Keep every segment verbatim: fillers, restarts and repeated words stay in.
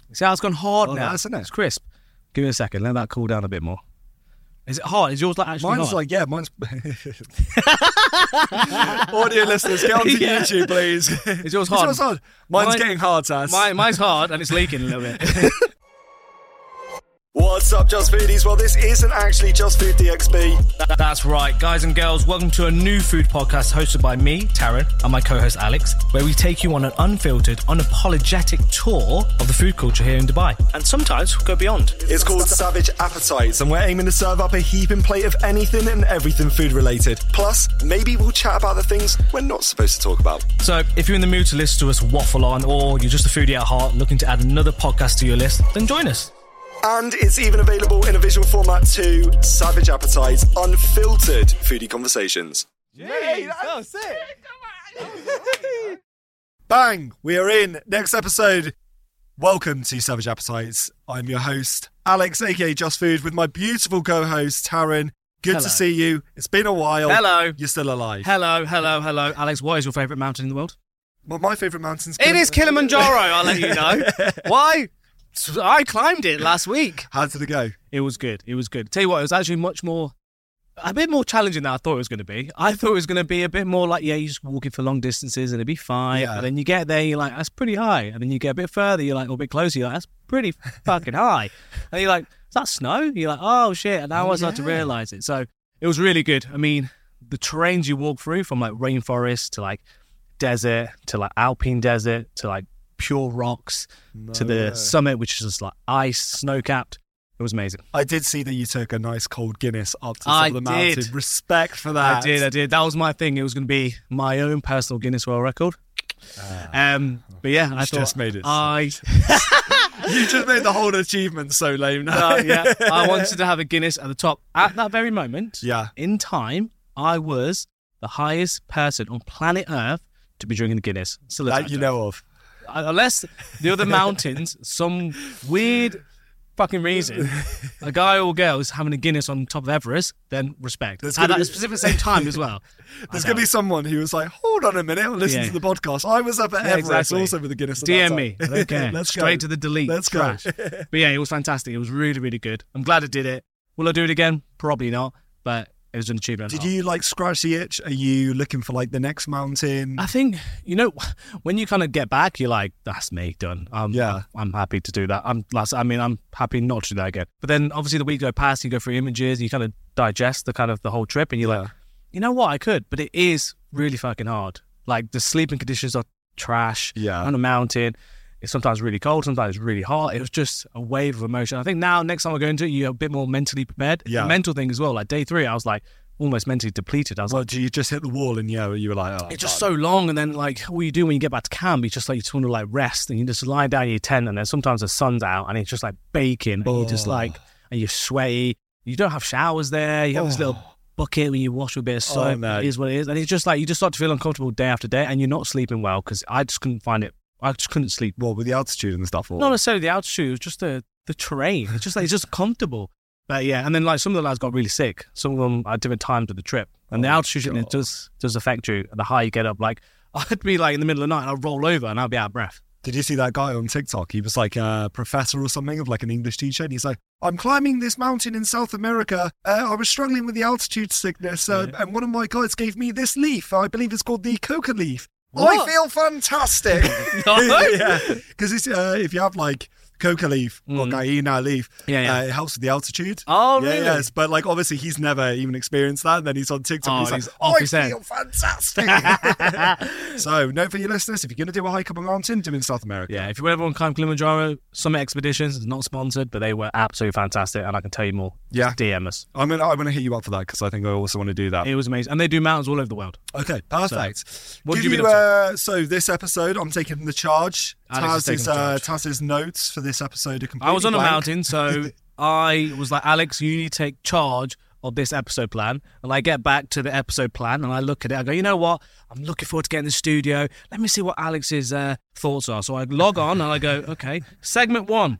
See how it's gone hard oh, now? That's, isn't it? It's crisp. Give me a second. Let that cool down a bit more. Is it hard? Is yours like actually Mine's hard? like, yeah, mine's... Audio listeners, get onto Yeah. YouTube, please. Is yours hard? Is yours hard? Mine's Mine- getting hard, Taz. Mine, mine's hard and it's leaking a little bit. What's up, Just Foodies? Well, this isn't actually Just Food D X B. That's right, guys and girls. Welcome to a new food podcast hosted by me, Taryn, and my co-host Alex, where we take you on an unfiltered, unapologetic tour of the food culture here in Dubai, and sometimes go beyond. It's called Savage Appetites, and we're aiming to serve up a heaping plate of anything and everything food related. Plus, maybe we'll chat about the things we're not supposed to talk about. So, if you're in the mood to listen to us waffle on, or you're just a foodie at heart looking to add another podcast to your list, then join us. And it's even available in a visual format too. Savage Appetites, unfiltered foodie conversations. Hey, that was sick. Bang! We are in. Next episode. Welcome to Savage Appetites. I'm your host, Alex, aka Just Food, with my beautiful co-host, Taryn. Good Hello. to see you. It's been a while. Hello. You're still alive. Hello, hello, hello. Alex, what is your favourite mountain in the world? Well, my favourite mountain's It is Kilimanjaro, I'll let you know. Why? I climbed it last week. How did it go? It was good. It was good. Tell you what, it was actually much more, a bit more challenging than I thought it was going to be. I thought it was going to be a bit more like, yeah, you're just walking for long distances and it'd be fine. Yeah. And then you get there, you're like, that's pretty high. And then you get a bit further, you're like, or a bit closer, you're like, that's pretty fucking high. And you're like, is that snow? You're like, oh shit. And now Oh, I start to yeah. realise it. So it was really good. I mean, the terrains you walk through, from like rainforest to like desert to like alpine desert to like pure rocks to the way. summit, which is just like ice, snow-capped. It was amazing. I did see that you took a nice cold Guinness up to the top I of the did. mountain. Respect for that. I did, I did. That was my thing. It was going to be my own personal Guinness World Record. Um, but yeah, I You've thought just made it. I, You just made the whole achievement so lame now. uh, yeah, I wanted to have a Guinness at the top. At that very moment, Yeah. in time, I was the highest person on planet Earth to be drinking the Guinness. Still a That time you check. know of. Unless the other mountains, some weird fucking reason, a guy or girl is having a Guinness on top of Everest, then respect. There's At gonna that be- specific same time as well. There's I going to know. be someone who was like, hold on a minute, I'll listen Yeah. to the podcast. I was up at Yeah, Everest exactly. also with the Guinness. at D that M time. me. I don't care. Let's Straight go. to the delete. Let's Trash. go. But yeah, it was fantastic. It was really, really good. I'm glad I did it. Will I do it again? Probably not. But it was an achievement. Did you like scratch the itch? Are you looking for like the next mountain? I think, you know, when you kind of get back, you're like, that's me, done. Um, Yeah. I'm happy to do that. I'm, last- I mean, I'm happy not to do that again. But then obviously the week go past, you go through images, you kind of digest the kind of the whole trip and you're like, you know what, I could. But it is really fucking hard. Like the sleeping conditions are trash. Yeah. On a mountain. It's sometimes really cold, sometimes really hot. It was just a wave of emotion. I think now, next time I go into it, you're a bit more mentally prepared. Yeah. The mental thing as well. Like day three, I was like almost mentally depleted. I was Well, like, do you just hit the wall and yeah, you were like, oh, it's just God. so long. And then like, what you do when you get back to camp, you just like, you just want to like rest and you just lie down in your tent and then sometimes the sun's out and it's just like baking and you're just Oh. like, and you're sweaty. You don't have showers there. You have this Oh. little bucket when you wash with a bit of soap. Oh, no. It is what it is. And it's just like, you just start to feel uncomfortable day after day and you're not sleeping well because I just couldn't find it. I just couldn't sleep. Well, with the altitude and stuff. Or... Not necessarily the altitude, it was just the, the terrain. It's just like, it's just comfortable. But yeah, and then like some of the lads got really sick. Some of them at different times of the trip. And the Oh, altitude God. it does does affect you. The higher you get up, like I'd be like in the middle of the night and I'd roll over and I'd be out of breath. Did you see that guy on TikTok? He was like a professor or something of like an English teacher. And he's like, I'm climbing this mountain in South America. Uh, I was struggling with the altitude sickness. Uh, Yeah. And one of my guides gave me this leaf. I believe it's called the coca leaf. What? I feel fantastic. No? yeah. Because uh, if you have like coca leaf or Mm. gallina leaf, Yeah, yeah. Uh, it helps with the altitude. Oh, yeah, really? Yes, but like obviously he's never even experienced that. And then he's on TikTok. Oh, he's like, he's off I his head." feel fantastic. So, note for your listeners: if you're going to do a hike up a mountain, do it in South America. Yeah, if you ever want to climb Kilimanjaro, Summit Expeditions, it's not sponsored, but they were absolutely fantastic and I can tell you more. Yeah. Just D M us. I'm gonna I'm gonna hit you up for that because I think I also want to do that. It was amazing. And they do mountains all over the world. Okay, perfect. what Give have you you, been up uh, so this episode, I'm taking the charge. Alex is taking Taz's, the uh, charge. Taz's notes for this episode are completely I was on a blank. mountain, so I was like, Alex, you need to take charge of this episode plan. And I get back to the episode plan and I look at it. I go, you know what? I'm looking forward to getting in the studio. Let me see what Alex's uh, thoughts are. So I log on and I go, okay, segment one.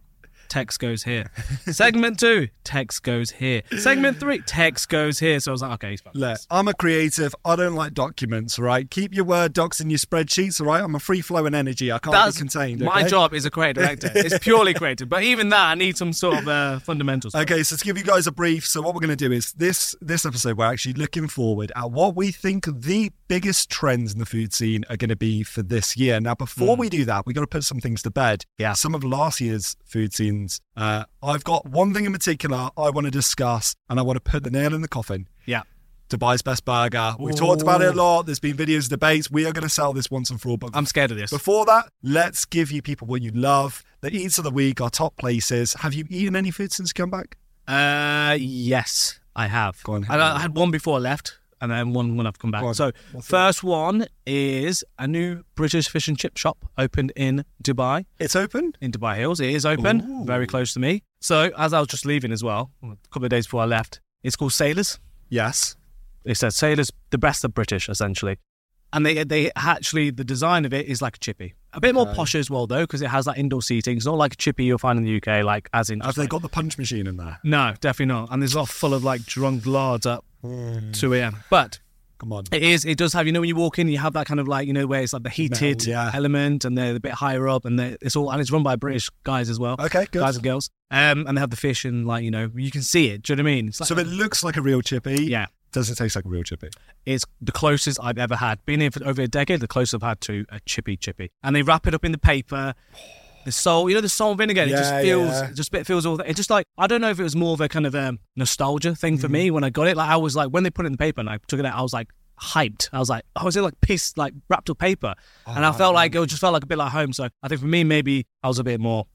text goes here. Segment two, text goes here. Segment three, text goes here. So I was like, okay, he's fine. Look, I'm a creative. I don't like documents, right? Keep your Word docs in your spreadsheets, all right? I'm a free-flowing energy. I can't That's be contained. My okay? job is a creative director. It's purely creative. But even that, I need some sort of uh, fundamentals. Okay, so to give you guys a brief, so what we're going to do is this this episode, we're actually looking forward at what we think the biggest trends in the food scene are going to be for this year. Now, before mm. we do that, we got to put some things to bed. Yeah. Some of last year's food scenes. Uh, I've got one thing in particular I want to discuss, and I want to put the nail in the coffin. Yeah. Dubai's Best Burger. We've Ooh. talked about it a lot. There's been videos, debates. We are going to sell this once and for all. But I'm scared of this. Before that, let's give you people what you love. The eats of the week, our top places. Have you eaten any food since you come back? Uh, yes, I have. Go on. I, I had one before I left, and then one when I've come back. Go on. So, What's first one is a new British fish and chip shop opened in Dubai. It's open? In Dubai Hills. It is open, Ooh. very close to me. So, as I was just leaving as well, a couple of days before I left, it's called Sailors. Yes. It says Sailors, the best of British, essentially. And they they actually, the design of it is like a chippy. A bit more Okay. posh as well, though, because it has like indoor seating. It's not like a chippy you'll find in the U K, like as in... Have they like, got the punch machine in there? No, definitely not. And there's a lot full of like drunk lards at Mm. two a.m. But Come on. it is, it does have, you know, when you walk in, you have that kind of like, you know, where it's like the heated Metal, yeah. element and they're a bit higher up and they're- it's all, and it's run by British guys as well. Okay, good. Guys and girls. Um, and they have the fish and like, you know, you can see it. Do you know what I mean? It's like, So it looks like a real chippy. yeah. Does it taste like a real chippy? It's the closest I've ever had. Been here for over a decade, the closest I've had to a chippy chippy. And they wrap it up in the paper. The salt, you know, the salt and vinegar, it just Yeah, feels, yeah. it just it feels all, it's just like, I don't know if it was more of a kind of um, nostalgia thing for Mm. me when I got it. Like, I was like, when they put it in the paper and I took it out, I was like, hyped. I was like, oh, is it like piece, like wrapped up paper? and I Oh, felt like, it just felt like a bit like home. So I think for me, maybe I was a bit more,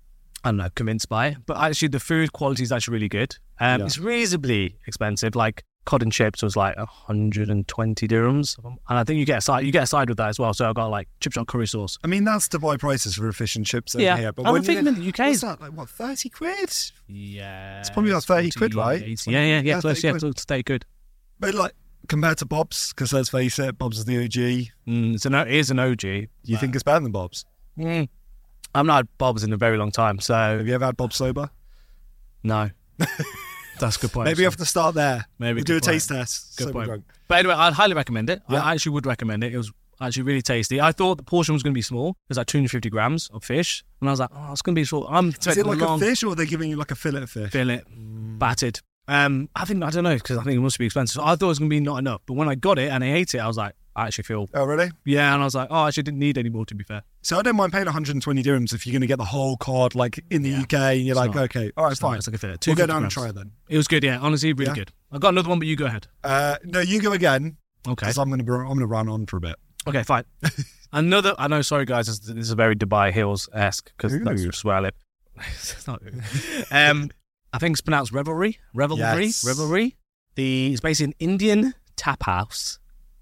I don't know, convinced by it. But actually, the food quality is actually really good. Um, Yeah. It's reasonably expensive. Like, cod and chips was like one hundred twenty dirhams. And I think you get a side, you get a side with that as well. So I got like chip shop curry sauce. I mean, that's Dubai prices for a fish and chips over Yeah. here. But I'm when thinking you, in the U K what's is- that, like what, thirty quid? Yeah. It's probably about thirty quid, right? eighty. Yeah, yeah, yeah. Yeah, Close, thirty yeah, quid. close, stay good. But like, compared to Bob's, because let's face it, Bob's is the O G. Mm, it's an, it is an O G. You think it's better than Bob's? Mm. I've not had Bob's in a very long time, so Have you ever had Bob's sober? no. That's a good point. Maybe you have to start there. Maybe, we'll do a good point. taste test. Good sober point. drunk. But anyway, I'd highly recommend it. Yeah. I actually would recommend it. It was actually really tasty. I thought the portion was going to be small. It was like two hundred fifty grams of fish. And I was like, oh, it's going to be small. I'm Is it expecting like long a fish, or are they giving you like a fillet of fish? fillet, battered. Um, I think, I don't know, because I think it must be expensive. So I thought it was going to be not enough. But when I got it and I ate it, I was like, I actually feel, Oh, really? yeah. And I was like, oh, I actually didn't need any more, to be fair. So I don't mind paying one hundred twenty dirhams if you're going to get the whole cod, like in the Yeah. U K, and you're It's like, not. okay, all right, It's not- fine. It's like a fillet. We'll go two hundred down and grams. try it then. It was good, yeah. Honestly, really Yeah. good. I got another one, but you go ahead. Uh, no, you go again, Okay. because I'm going to I'm going to run on for a bit. Okay, fine. Another, I know, sorry guys, this, this is a very Dubai Hills-esque, because that's Ooh. just where I live. It's not, um, I think it's pronounced Revelry. Revelry? Yes. Revelry. The, it's basically an Indian tap house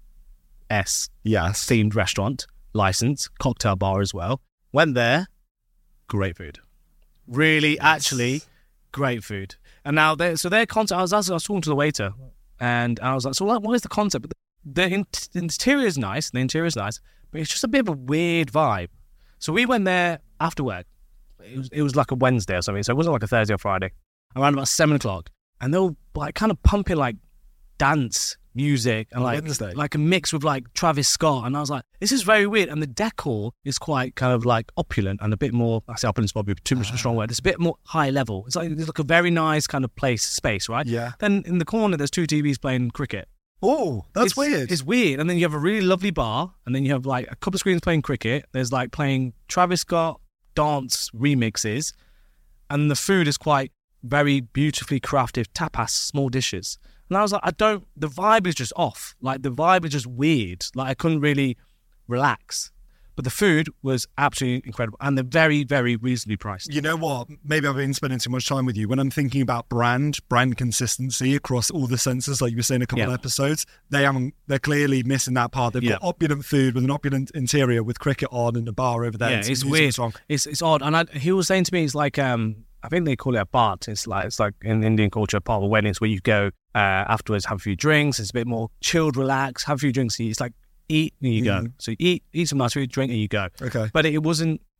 S Yes. themed restaurant, license, cocktail bar as well. Went there, great food. Really, actually, great food. And now, they so their concept, I was, I was talking to the waiter, and I was like, so what, what is the concept? The, in, the interior is nice, the interior is nice, but it's just a bit of a weird vibe. So we went there after work. It was, it was like a Wednesday or something, so it wasn't like a Thursday or Friday. Around about seven o'clock. And they were like kind of pumping like dance music and like Wednesday? like a mix with like Travis Scott. And I was like, this is very weird. And the decor is quite kind of like opulent and a bit more, I say opulent's probably too much of a strong word. It's a bit more high level. It's like, it's like a very nice kind of place, space, right? Yeah. Then in the corner, there's two T Vs playing cricket. Oh, that's It's- weird. It's weird. And then you have a really lovely bar, and then you have like a couple of screens playing cricket. There's like playing Travis Scott dance remixes, and the food is quite very beautifully crafted tapas, small dishes. And I was like, I don't, the vibe is just off. Like the vibe is just weird. Like I couldn't really relax. But the food was absolutely incredible, and they're very, very reasonably priced. You know what? Maybe I've been spending too much time with you. When I'm thinking about brand, brand consistency across all the senses, like you were saying a couple Yeah. of episodes, they haven't. They're clearly missing that part. They've Yeah. got opulent food with an opulent interior with cricket on and a bar over there. Yeah, and it's some music weird. song. It's it's odd. And I, he was saying to me, it's like um, I think they call it a baat. It's like it's like in Indian culture, part of a wedding, it's where you go uh, afterwards, have a few drinks. It's a bit more chilled, relaxed, have a few drinks. It's like eat and you Mhm. go. So you eat, eat some nice food, drink and you go. Okay. But it wasn't.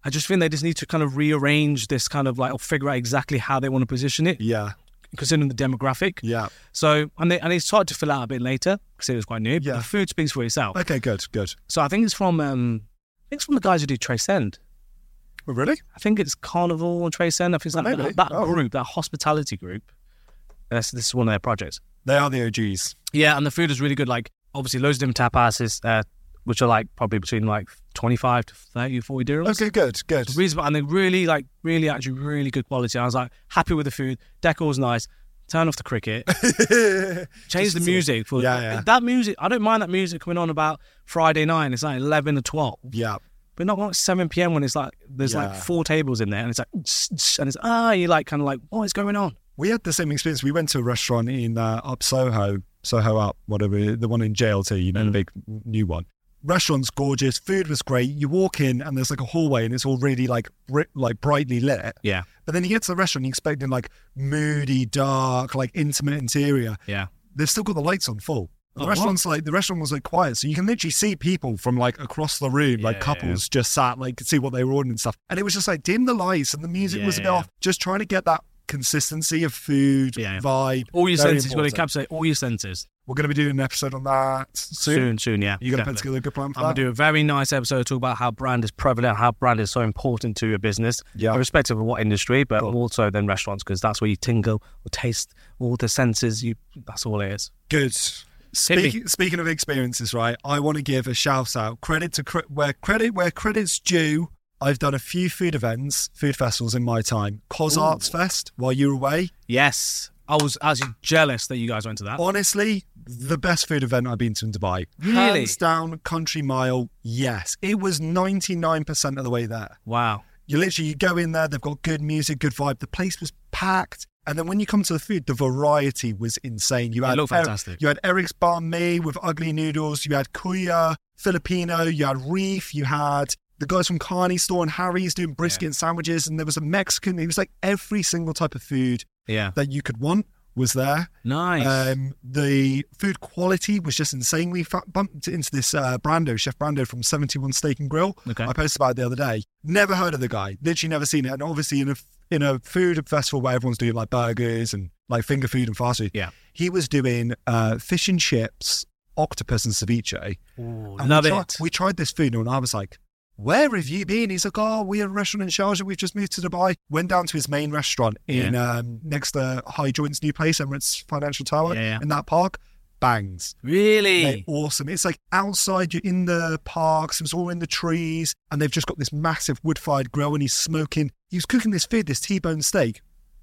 I just think they just need to kind of rearrange this kind of like, or figure out exactly how they want to position it, Yeah. considering the demographic. Yeah. So, and they, and they started to fill out a bit later because it was quite new. But Yeah. the food speaks for itself. Okay, good, good. So I think it's from, um, I think it's from the guys who do Transcend. Oh, really? I think it's Carnival and Transcend. I think it's like Maybe. that, that Oh. group, that hospitality group. That's, this is one of their projects. They are the O Gs. Yeah, and the food is really good. Like, obviously, loads of different tapas, uh, which are like probably between like twenty-five to thirty, forty dirhams. Okay, good, good. Reasonable, and they're really, like, really, actually, really good quality. I was like, happy with the food. Decor's nice. Turn off the cricket. Change the music. For, Yeah, yeah. That music, I don't mind that music coming on about Friday night. It's like eleven to twelve. Yeah. But not like seven p.m. when it's like, there's like Yeah. four tables in there, and it's like, and it's, ah, you're like, kind of like, what is going on? We had the same experience. We went to a restaurant in uh, up Soho, Soho Up, whatever, the one in J L T, you know, Mm. the big new one. Restaurant's gorgeous. Food was great. You walk in and there's like a hallway and it's all really like bri- like brightly lit. Yeah. But then you get to the restaurant, you're expecting like moody, dark, like intimate interior. Yeah. They've still got the lights on full. The Oh, restaurant's like the restaurant was like quiet, so you can literally see people from like across the room, like Yeah, couples just sat like could see what they were ordering and stuff. And it was just like dim the lights and the music was a bit Yeah. off. Just trying to get that consistency of food Yeah. vibe. All your Very senses, you've got to important. encapsulate all your senses. We're going to be doing an episode on that soon. Soon, soon, yeah. You're going to put definitely. together a good plan for I'm going that? to do a very nice episode to talk about how brand is prevalent, how brand is so important to your business, Yeah. irrespective of what industry, but Cool. also then restaurants, because that's where you tingle or taste all the senses. You That's all it is. Good. Hit me. Speak, speaking of experiences, right? I want to give a shout out, credit to cre- where credit where credit's due. I've done a few food events, food festivals in my time. Cos Ooh. Arts Fest while you were away. Yes. I was actually jealous that you guys went to that. Honestly, the best food event I've been to in Dubai. Really? Hands down, Country Mile, yes. It was ninety-nine percent of the way there. Wow. You literally, you go in there, they've got good music, good vibe. The place was packed. And then when you come to the food, the variety was insane. You It had looked fantastic. You had Eric's Banh Mi with ugly noodles. You had Kuya, Filipino. You had Reef. You had the guys from Carney Store and Harry's doing brisket Yeah. and sandwiches. And there was a Mexican. It was like every single type of food Yeah. that you could want was there. Nice. Um, the food quality was just insane. We fa- bumped into this uh, Brando, Chef Brando from seventy-one Steak and Grill. Okay. I posted about it the other day. Never heard of the guy. Literally never seen it. And obviously in a in a food festival where everyone's doing like burgers and like finger food and fast food, Yeah. he was doing uh, fish and chips, octopus and ceviche. Ooh, And love we it. tried, we tried this food and I was like, where have you been? He's like, oh, we're a restaurant in Sharjah. We've just moved to Dubai. Went down to his main restaurant in um, next to High Joint's new place, Emirates Financial Tower, Yeah, yeah. in that park. Bangs. Really? They're awesome. It's like outside, you're in the parks, it was all in the trees, and they've just got this massive wood-fired grill, and he's smoking, he was cooking this food, this T-bone steak.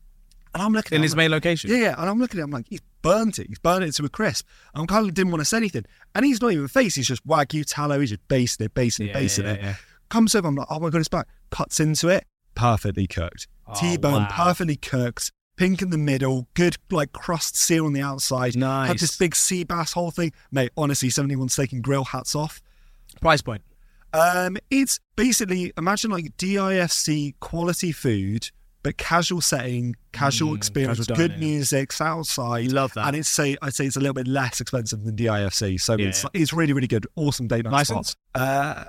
And I'm looking In at his him, main location? yeah, yeah, and I'm looking at him like, he's burnt it. He's burnt it to a crisp. And I kind of didn't want to say anything. And he's not even face, he's just Wagyu tallow, he's just basting it, basting it, Yeah, basting yeah, it. yeah. Comes over, I'm like, oh my God, it's back. Cuts into it, perfectly cooked. Oh, T-bone, wow. perfectly cooked. Pink in the middle, good like crust seal on the outside. Nice. Had this big sea bass whole thing. Mate, honestly, seventy-one Steak and Grill, hats off. Price point. Um, it's basically, imagine like D I F C quality food, but casual setting, casual Mm, experience, casual good dining. music, it's outside. Love that. And it's say I'd say it's a little bit less expensive than D I F C. So Yeah, it's yeah. it's really, really good. Awesome date night License? spot. Uh,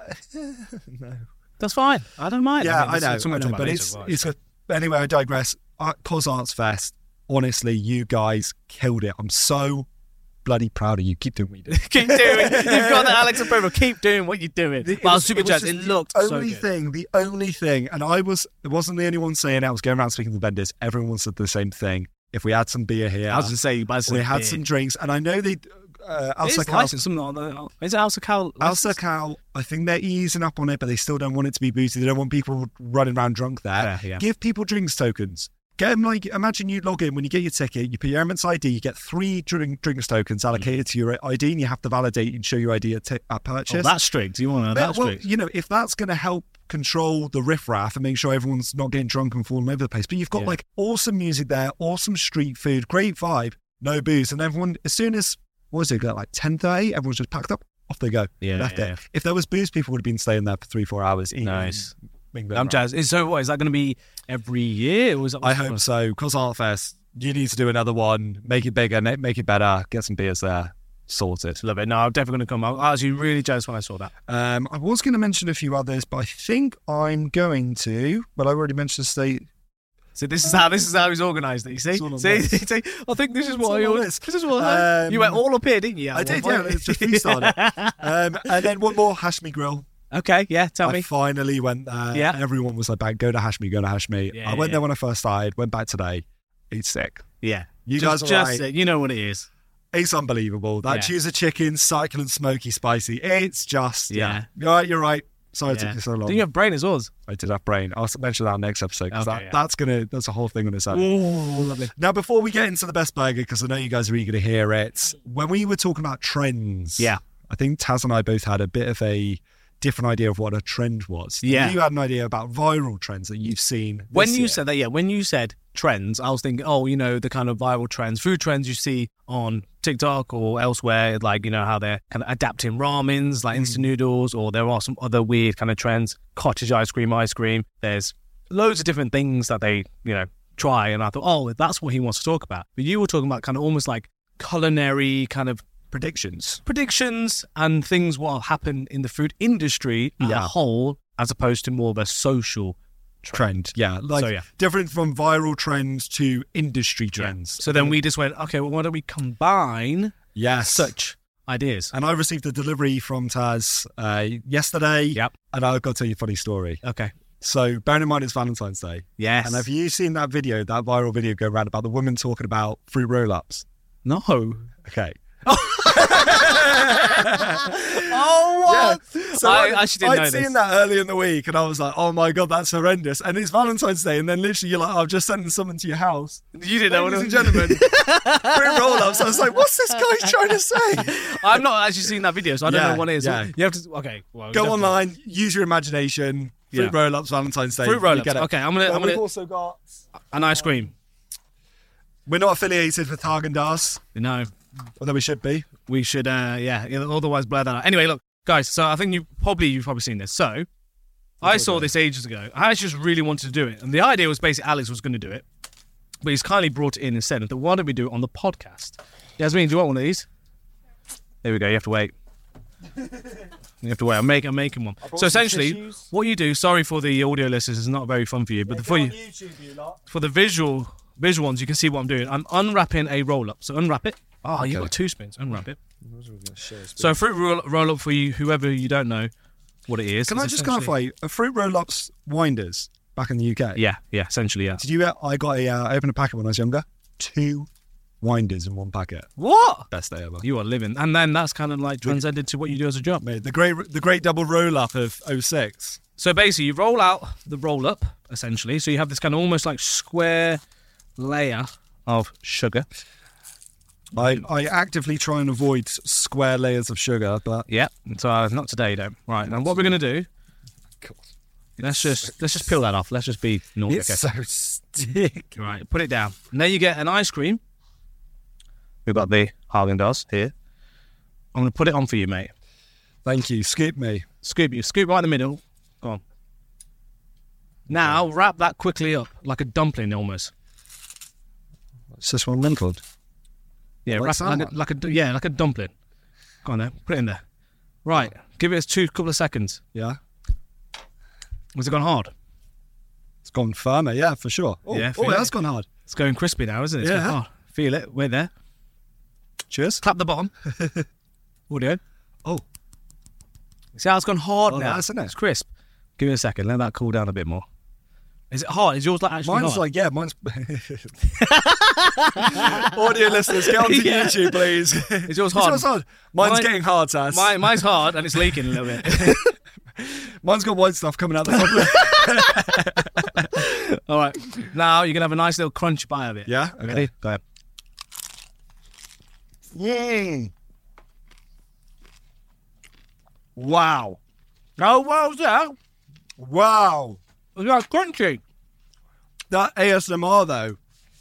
no. That's fine. I don't mind. Yeah, mean, I it's- know, it's something I to know, talk but about it's later, it's a, but anyway, I digress. Uh, Cos Arts Fest, honestly, you guys killed it. I'm so bloody proud of you. Keep doing what you do. Keep doing it. You've got the Alex approval. Keep doing what you're doing. It But I was was- super it was jazzed. just It the looked so only good. thing, the only thing, and I was, it wasn't the only one saying it. I was going around speaking to the vendors. Everyone said the same thing. If we had some beer here, I was going to say, but we had some drinks, and I know they, uh, It's Alsa Cal, licensed. Something like that. Is it Alsa Cal? Alsa Cal, I think they're easing up on it, but they still don't want it to be boozy. They don't want people running around drunk there. Yeah, yeah. Give people drinks tokens. Get them like, imagine you log in when you get your ticket, you put your Emirates I D, you get three drink, drinks tokens allocated to your I D, and you have to validate and show your I D at, t- at purchase. Oh, that's strict. You want to know But, that well, strict? you know, if that's going to help control the riffraff and make sure everyone's not getting drunk and falling over the place, but you've got Yeah. like awesome music there, awesome street food, great vibe, no booze, and everyone, as soon as, what was it, got like ten thirty, everyone's just packed up, off they go. Yeah, Left yeah, it. yeah. If there was booze, people would have been staying there for three, four hours. Eating, Nice. mingling I'm around. jazzed. Is- So what, is that going to be every year? Or is that I hope so. Cos Art Fest, you need to do another one, make it bigger, make it better, get some beers there. Sorted. Love it. No, I'm definitely going to come. I was actually really jealous when I saw that. Um, I was going to mention a few others, but I think I'm going to. But I already mentioned state. So this is how this is how he's organised it. You see, see, see, I think this is what I always. This is what I, Um, you went all up here, didn't you? I did, yeah. It's just freestyle it. Um, and then one more, Hashmi Grill. Okay, yeah. Tell I me. finally went there. Yeah. Everyone was like, "Bang, go to Hashmi, go to Hashmi." Yeah, I went yeah. there when I first started. Went back today. It's sick. Yeah, You just, guys are just right. it. You know what it is. It's unbelievable. That Yeah. Chusa chicken, succulent, smoky, spicy. It's just yeah. Yeah. You're right. You're right. Sorry it Yeah. took you so long. Do you have brain as well? I did have brain. I'll mention that next episode because Okay, that, yeah. that's gonna that's a whole thing on its own. Oh, lovely. Now, before we get into the best burger, because I know you guys are eager to hear it, when we were talking about trends, Yeah. I think Taz and I both had a bit of a different idea of what a trend was. Yeah. You had an idea about viral trends that you've seen. When this you year. said that, yeah, when you said trends, I was thinking, oh, you know, the kind of viral trends, food trends you see on TikTok or elsewhere, like, you know, how they're kind of adapting ramens, like instant noodles, or there are some other weird kind of trends, cottage ice cream, ice cream. There's loads of different things that they, you know, try. And I thought, oh, that's what he wants to talk about. But you were talking about kind of almost like culinary kind of predictions. predictions and things what will happen in the food industry as a Yeah. whole, as opposed to more of a social trend. Trend, yeah, like So, yeah. different from viral trends to industry trends. So then we just went, okay, well, why don't we combine Yes, such ideas? And I received a delivery from Taz uh, yesterday. Yep. And I've got to tell you a funny story. Okay. So bearing in mind it's Valentine's Day. Yes. And have you seen that video, that viral video go around about the woman talking about fruit roll-ups? No. Okay. Oh, what? So I I, actually didn't I'd know seen this. that early in the week and I was like, oh my God, that's horrendous. And it's Valentine's Day. And then literally you're like, oh, I've just sent someone to your house. You didn't know what Ladies it and was. gentlemen, fruit roll-ups. I was like, what's this guy trying to say? I've not actually seen that video, so I don't Yeah, know what it is. yeah. You have to, okay. Well, you Go have to- online, use your imagination. Fruit Yeah. roll-ups, Valentine's Day. Fruit You roll-ups. get it. Okay, I'm gonna, Well, I'm we've gonna, also got... an ice cream. We're not affiliated with Haagen-Dazs, No, although we should be. we should, uh, yeah, yeah, otherwise blur that out. Anyway, look, guys, so I think you probably, you've probably seen this. So, I saw this ages ago. I actually just really wanted to do it. And the idea was basically Alex was going to do it. But he's kindly brought it in instead. And thought, why don't we do it on the podcast? Yasmin, do you want one of these? There we go. You have to wait. You have to wait. I'm, make, I'm making one. So essentially, what you do, sorry for the audio listeners, it's not very fun for you. But the, for, you, YouTube, you lot. for the visual visual ones, you can see what I'm doing. I'm unwrapping a roll-up. So unwrap it. Oh, you've Okay. got two spoons. Unwrap it. So a fruit roll, roll up for you, whoever you don't know what it is. Can I It's just essentially- clarify? A fruit roll-ups winders back in the U K. Yeah, yeah, essentially, yeah. Did you? I got a. Uh, I opened a packet when I was younger. Two winders in one packet. What? Best day ever. You are living. And then that's kind of like transcended to what you do as a job. Mate, the great, the great double roll-up of oh six. So basically, you roll out the roll up, essentially. So you have this kind of almost like square layer of sugar. I, I actively try and avoid square layers of sugar, but Yeah. So uh, not today, though. Right. Now what we're gonna do? Let's just let's just peel that off. Let's just be naughty. it's Okay. so stick. Right. Put it down. And then you get an ice cream. We've got the Haagen-Dazs here. I'm gonna put it on for you, mate. Thank you. Skip me. Scoop you. Scoop right in the middle. Go on. Now wrap that quickly up like a dumpling almost. It's this one wrinkled. Yeah, Like wrap it salmon? like a, like a du- yeah, like a dumpling. Go on there, put it in there. Right, give it a two couple of seconds. Yeah. Has it gone hard? It's gone firmer. Yeah, for sure. Oh, Yeah, oh feel it it. has gone hard. It's going crispy now, isn't it? It's Yeah. going hard. Feel it. We're there. Cheers. Clap the bottom. Audio. Oh, See how it's gone hard Oh, now? that's, isn't it? It's crisp. Give it a second. Let that cool down a bit more. Is it hard? Is yours like actually mine's hard? like, yeah, mine's. Audio listeners, get onto Yeah. YouTube, please. Is yours Is hard? yours hard? Mine's Mine- getting hard, Taz. Mine, mine's hard and it's leaking a little bit. Mine's got white stuff coming out the top of it. All right. Now you're going to have a nice little crunch bite of it. Yeah? Ready? Go ahead. Mm. Wow. Oh, what was that? Wow. Was that crunchy? That A S M R, though.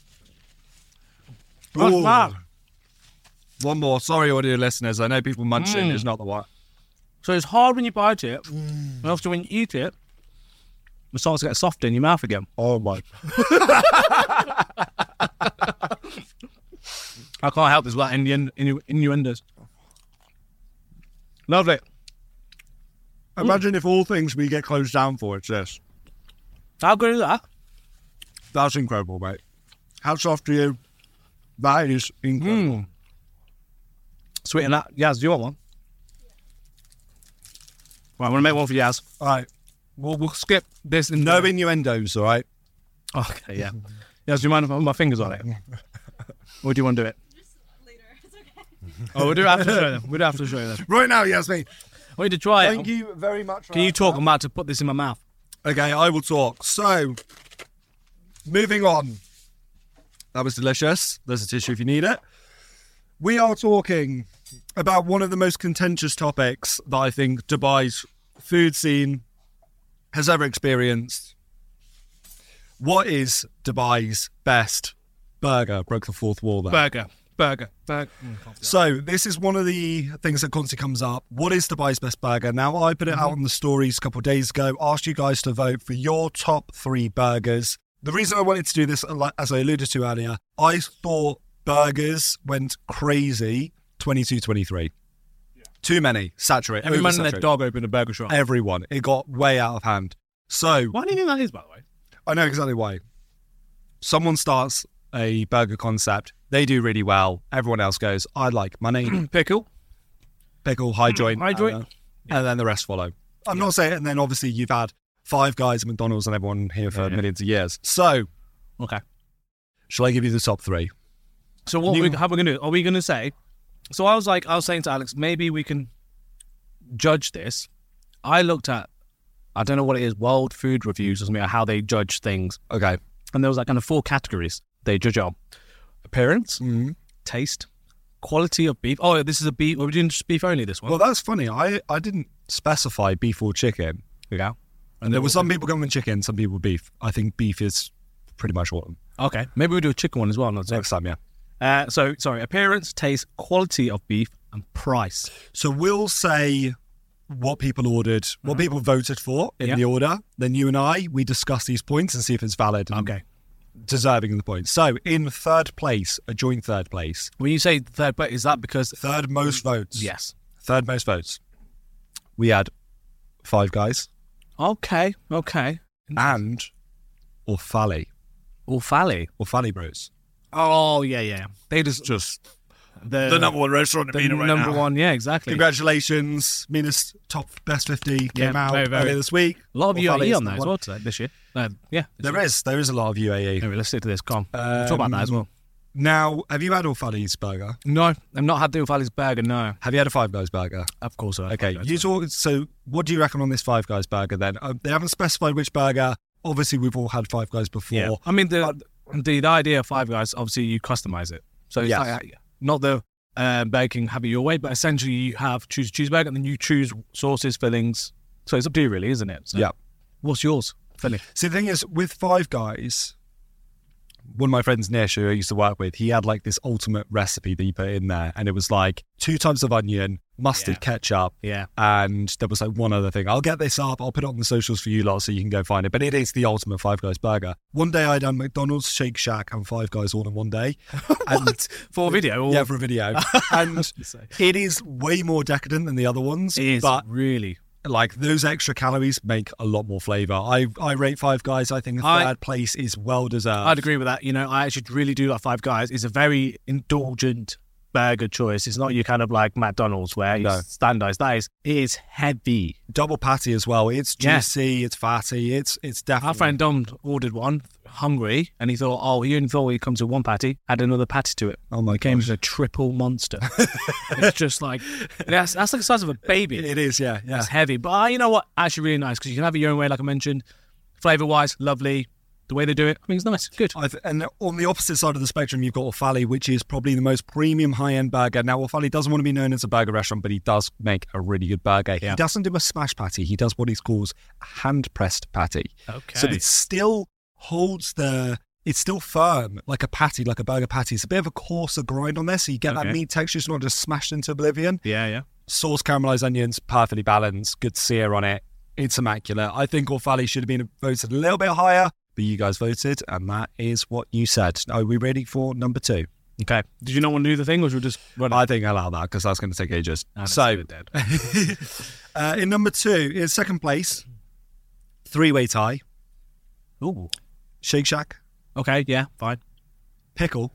What's Ooh. that? One more. Sorry, audio listeners. I know people munching Mm. is not the one. So it's hard when you bite it, and after when you eat it, it starts to get soft in your mouth again. Oh, my. I can't help this without Indian innu- innuendos. Lovely. Imagine if all things we get closed down for, it's this. How good is that? That's incredible, mate. How's off to you? That is incredible. Mm. Sweet and that. Yaz, do you want one? Right, I'm going to make one for Yaz. All right. We'll, we'll skip this. In No innuendos, all right? Okay, yeah. Yaz, do you mind if I put my fingers on it? Or do you want to do it? Just later. It's okay. Oh, we'll do it after the show then. We'll do it after the show then. Right now, Yasmin. I need to try it. Thank you very much. Can you talk? I'm about to put this in my mouth. Okay, I will talk. So, moving on. That was delicious. There's a tissue if you need it. We are talking about one of the most contentious topics that I think Dubai's food scene has ever experienced. What is Dubai's best burger? Broke the fourth wall there. Burger. Burger. Burger. So this is one of the things that constantly comes up. What is Dubai's best burger? Now, I put it out on the stories a couple of days ago, asked you guys to vote for your top three burgers. The reason I wanted to do this, as I alluded to earlier, I thought burgers went crazy twenty-two twenty-three. Yeah. Too many. Saturated. Every man and their oversaturated. dog opened a burger shop. Everyone. It got way out of hand. So Why do you think that is, by the way? I know exactly why. Someone starts a burger concept. They do really well. Everyone else goes, I like money. Pickle. Pickle, high joint. High joint. And, uh, and then the rest follow. I'm not saying, and then obviously you've had Five Guys at McDonald's and everyone here for Yeah, yeah. millions of years. So, Okay. shall I give you the top three? So what You- we, how are we going to do? Are we going to say... So I was like, I was saying to Alex, maybe we can judge this. I looked at, I don't know what it is, World Food Reviews or something, or how they judge things. Okay. And there was like kind of four categories they judge on. Appearance, Mm-hmm. taste, quality of beef. Oh, this is a beef. Are we doing just beef only, this one? Well, that's funny. I, I didn't specify beef or chicken. yeah. And there were some people going with chicken, some people with beef. I think beef is pretty much all of them. Okay. Maybe we'll do a chicken one as well. Not Next time, yeah. Uh, so, sorry, appearance, taste, quality of beef, and price. So we'll say what people ordered, what people voted for in Yeah. the order. Then you and I, we discuss these points and see if it's valid and Okay. deserving of the points. So in third place, a joint third place, When you say third place, is that because... third most votes. Yes. Third most votes. We had Five Guys Okay, okay. and Orfali. Orfali. Orfali Bros. Oh, yeah, yeah. They just... Just The, the number one restaurant the in Mina right number now. one, yeah, exactly. Congratulations. Mina's top best fifty came Yeah, out very, very- earlier this week. A lot of U A E Orfali's on there number as one. well today, this year. Uh, yeah. this There year. is. There is a lot of U A E. Anyway, let's stick to this. Come on. We'll talk about that as well. Now, have you had Orfali's burger? No, I've not had the Orfali's burger, no. Have you had a Five Guys burger? Of course I have. Okay, you talk. So, what do you reckon on this Five Guys burger then? Uh, they haven't specified which burger. Obviously, we've all had Five Guys before. Yeah. I mean, the, the the idea of Five Guys, obviously, you customize it. So it's Yes. like, not the uh, Burger King have it your way, but essentially you have choose a cheeseburger and then you choose sauces, fillings. So it's up to you, really, isn't it? So Yeah. What's yours? Filling. See, the thing is, with Five Guys, one of my friends, Nish, who I used to work with, he had like this ultimate recipe that he put in there, and it was like two types of onion, mustard, Yeah. ketchup, Yeah. and there was like one other thing. I'll get this up. I'll put it on the socials for you lot so you can go find it. But it is the ultimate Five Guys burger. One day I done McDonald's, Shake Shack, and Five Guys all in one day. And For a video? Or... yeah, for a video. And it is way more decadent than the other ones. It is, But really. like those extra calories make a lot more flavour. I, I rate Five Guys. I think the I- third place is well deserved. I'd agree with that. You know, I actually really do like Five Guys. It's a very indulgent burger choice. It's not your kind of like McDonald's where you No. standardize. That is, it is heavy. Double patty as well. It's Yeah. juicy. It's fatty. It's it's definitely. Our friend Dom ordered one, hungry, and he thought, oh, he only thought he'd come to one patty, add another patty to it. Oh my It came gosh. as a triple monster. It's just like, that's, that's like the size of a baby. It is. Yeah. Yeah. It's heavy. But uh, you know what? Actually really nice because you can have it your own way, like I mentioned. Flavour-wise, lovely. The way they do it, I mean, it's nice. Good. I've, and on the opposite side of the spectrum, you've got Orfali, which is probably the most premium high-end burger. Now, Orfali doesn't want to be known as a burger restaurant, but he does make a really good burger. Yeah. He doesn't do a smash patty. He does what he calls a hand-pressed patty. Okay. So it still holds the... It's still firm, like a patty, like a burger patty. It's a bit of a coarser grind on there, so you get Okay. that meat texture. It's not just smashed into oblivion. Yeah, yeah. Sauce, caramelized onions, perfectly balanced, good sear on it. It's immaculate. I think Orfali should have been voted a little bit higher, but you guys voted, and that is what you said. Are we ready for number two? Okay. Did you not want to do the thing, or should we just run it? I think I allow that because that's going to take ages. Ah, that's So, a bit dead. uh, in number two, in second place, three-way tie, Ooh. Shake Shack, Okay. Yeah. Fine. Pickle.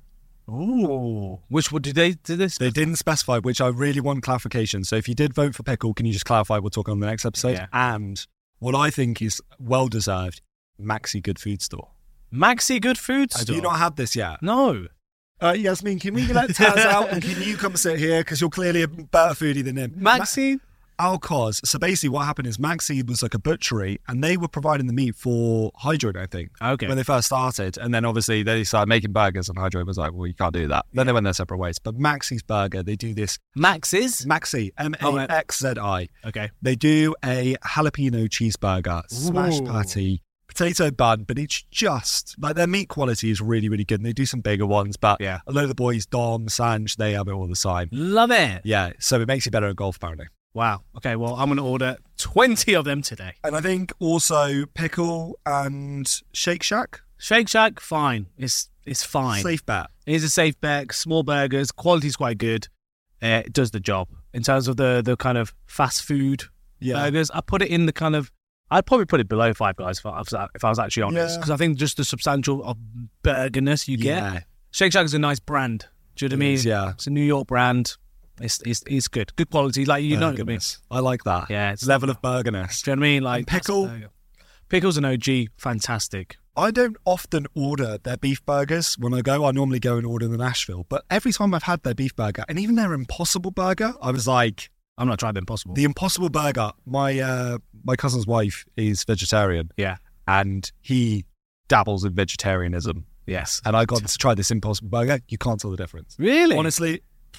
Ooh. Which one did they do this? They didn't specify, which I really want clarification. So if you did vote for Pickle, can you just clarify? We'll talk on the next episode. Yeah. And what I think is well-deserved, Maxi Good Food Store. Maxi Good Food Have Store. you not had this yet? No. Uh, Yasmin, can we let Taz out and can you come sit here because you're clearly a better foodie than him? Maxi. Our cause. So basically what happened is Maxi was like a butchery and they were providing the meat for Hydroid, I think, Okay. when they first started. And then obviously they started making burgers and Hydroid was like, well, you can't do that. Then they went their separate ways. But Maxi's Burger, they do this. Max's. Maxi, M Oh, A X Z I. Okay. They do a jalapeno cheeseburger, smash Ooh. patty, potato bun, but it's just like their meat quality is really, really good. And they do some bigger ones, but Yeah. a lot of the boys, Dom, Sanj, they have it all the time. Love it. Yeah, so it makes you better at golf, apparently. Wow. Okay. Well, I'm going to order twenty of them today. And I think also Pickle and Shake Shack, Shake Shack, fine. It's it's fine. safe bet. It is a safe bet. Small burgers, quality's quite good. Uh, it does the job in terms of the the kind of fast food Yeah. burgers. I put it in the kind of. I'd probably put it below Five Guys if I was, if I was actually honest, Yeah. because I think just the substantial of burgerness you get. Yeah. Shake Shack is a nice brand. Do you know what I It mean? is, yeah. It's a New York brand. It's it's it's good. Good quality. Like you know what I mean. Burgerness. I like that. Yeah, it's Level of burgerness. Do you know what I mean? Like And Pickle? that's a burger. Pickle's an O G. Fantastic. I don't often order their beef burgers when I go. I normally go and order the Nashville. But every time I've had their beef burger, and even their Impossible Burger, I was like, I'm not trying the Impossible. the Impossible Burger, my uh, my cousin's wife is vegetarian, yeah. and he dabbles in vegetarianism. Yes. And I got to try this Impossible Burger. You can't tell the difference. Really? Honestly,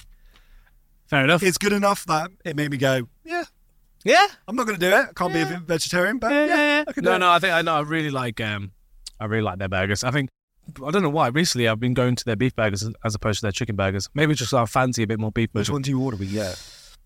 Fair enough. it's good enough that it made me go, yeah, yeah. I'm not going to do it. I can't be a vegetarian, but Yeah, yeah, yeah, yeah. I can do No, it. no. I think I know. I really like. Um, I really like their burgers. I think. I don't know why. Recently, I've been going to their beef burgers as- as opposed to their chicken burgers. Maybe it's just I fancy a bit more beef Which burgers. one do you order with? Yeah.